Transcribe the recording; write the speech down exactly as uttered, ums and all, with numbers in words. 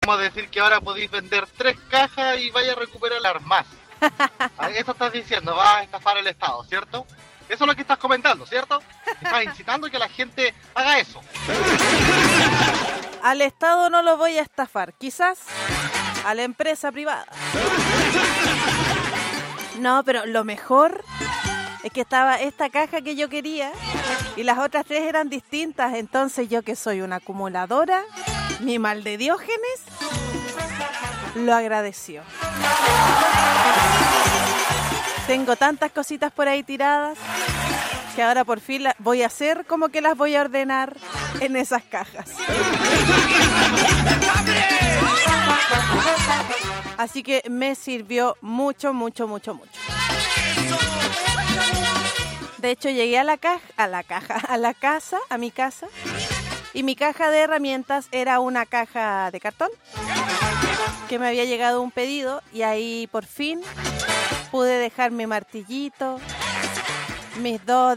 podríamos decir que ahora podéis vender tres cajas y vaya a recuperar más. Eso estás diciendo, vas a estafar el Estado, ¿cierto? Eso es lo que estás comentando, ¿cierto? Estás incitando a que la gente haga eso. Al Estado no lo voy a estafar, quizás a la empresa privada. No, pero lo mejor es que estaba esta caja que yo quería y las otras tres eran distintas. Entonces yo, que soy una acumuladora, mi mal de Diógenes lo agradeció. Tengo tantas cositas por ahí tiradas que ahora por fin la voy a hacer como que las voy a ordenar en esas cajas. Así que me sirvió mucho, mucho, mucho, mucho. De hecho, llegué a la caja, a la caja, a la casa, a mi casa, y mi caja de herramientas era una caja de cartón que me había llegado un pedido, y ahí por fin pude dejar mi martillito, mis dos